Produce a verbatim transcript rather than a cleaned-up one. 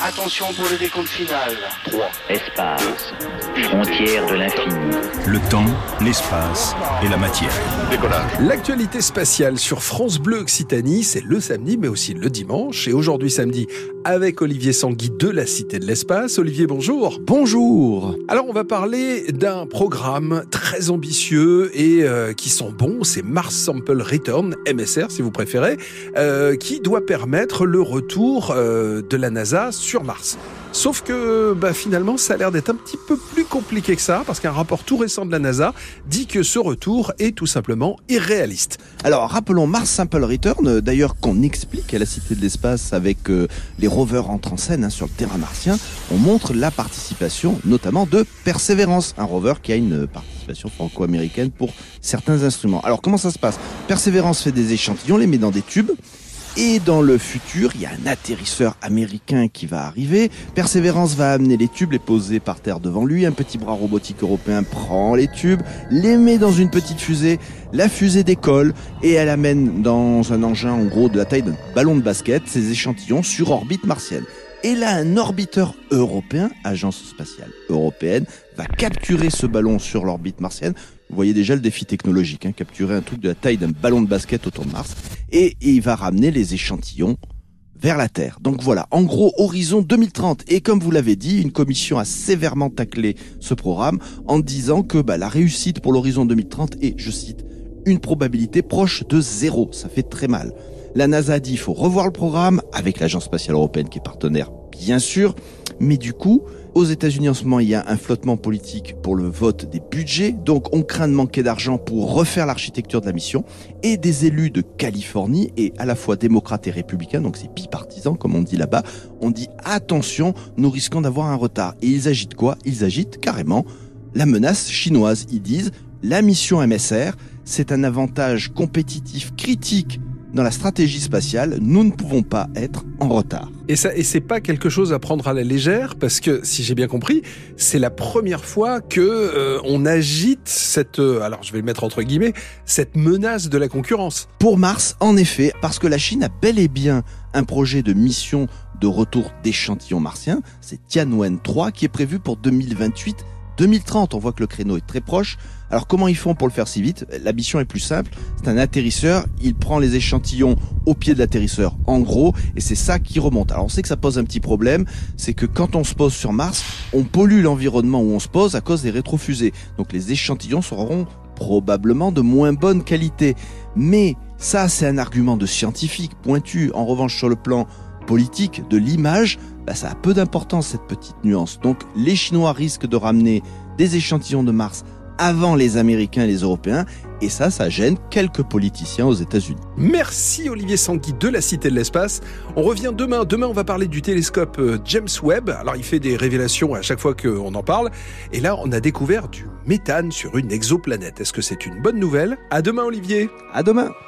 Attention pour le décompte final. trois. Espace. Frontière de l'infini. Le temps, l'espace et la matière. Décollage. L'actualité spatiale sur France Bleu Occitanie, c'est le samedi, mais aussi le dimanche. Et aujourd'hui samedi, avec Olivier Sanguy de la Cité de l'Espace. Olivier, bonjour. Bonjour. Alors, on va parler d'un programme très ambitieux et euh, qui sent bon. C'est Mars Sample Return, M S R si vous préférez, euh, qui doit permettre le retour euh, de la NASA sur Mars. Sauf que bah, finalement, ça a l'air d'être un petit peu plus compliqué que ça, parce qu'un rapport tout récent de la NASA dit que ce retour est tout simplement irréaliste. Alors, rappelons Mars Sample Return, d'ailleurs qu'on explique à la Cité de l'Espace avec euh, les rovers entrent en scène hein, sur le terrain martien. On montre la participation notamment de Perseverance, un rover qui a une participation franco-américaine pour certains instruments. Alors, comment ça se passe ? Perseverance fait des échantillons, les met dans des tubes. Et dans le futur, il y a un atterrisseur américain qui va arriver. Perseverance va amener les tubes, les poser par terre devant lui. Un petit bras robotique européen prend les tubes, les met dans une petite fusée. La fusée décolle et elle amène dans un engin en gros de la taille d'un ballon de basket ces échantillons sur orbite martienne. Et là, un orbiteur européen, Agence spatiale européenne, va capturer ce ballon sur l'orbite martienne. Vous voyez déjà le défi technologique, hein, capturer un truc de la taille d'un ballon de basket autour de Mars. Et, et il va ramener les échantillons vers la Terre. Donc voilà, en gros, horizon deux mille trente. Et comme vous l'avez dit, une commission a sévèrement taclé ce programme en disant que bah, la réussite pour l'horizon deux mille trente est, je cite, une probabilité proche de zéro. Ça fait très mal. La NASA a dit qu'il faut revoir le programme avec l'Agence spatiale européenne qui est partenaire, bien sûr. Mais du coup, aux États-Unis en ce moment, il y a un flottement politique pour le vote des budgets. Donc, on craint de manquer d'argent pour refaire l'architecture de la mission. Et des élus de Californie, et à la fois démocrates et républicains, donc c'est bipartisan, comme on dit là-bas, on dit attention, nous risquons d'avoir un retard. Et ils agitent quoi ? Ils agitent carrément la menace chinoise. Ils disent la mission M S R, c'est un avantage compétitif critique dans la stratégie spatiale, nous ne pouvons pas être en retard. Et ça, et c'est pas quelque chose à prendre à la légère, parce que, si j'ai bien compris, c'est la première fois que euh, on agite cette, euh, alors je vais le mettre entre guillemets, cette menace de la concurrence. Pour Mars, en effet, parce que la Chine a bel et bien un projet de mission de retour d'échantillons martiens, c'est Tianwen trois, qui est prévu pour deux mille vingt-huit deux mille trente, on voit que le créneau est très proche. Alors comment ils font pour le faire si vite ? La mission est plus simple, c'est un atterrisseur, il prend les échantillons au pied de l'atterrisseur en gros, et c'est ça qui remonte. Alors on sait que ça pose un petit problème, c'est que quand on se pose sur Mars, on pollue l'environnement où on se pose à cause des rétrofusées. Donc les échantillons seront probablement de moins bonne qualité. Mais ça, c'est un argument de scientifique pointu. En revanche, sur le plan politique, de l'image, bah ça a peu d'importance cette petite nuance. Donc les Chinois risquent de ramener des échantillons de Mars avant les Américains et les Européens, et ça, ça gêne quelques politiciens aux États-Unis. Merci Olivier Sanguy de la Cité de l'Espace. On revient demain. Demain, on va parler du télescope James Webb. Alors, il fait des révélations à chaque fois qu'on en parle. Et là, on a découvert du méthane sur une exoplanète. Est-ce que c'est une bonne nouvelle ? À demain, Olivier. À demain.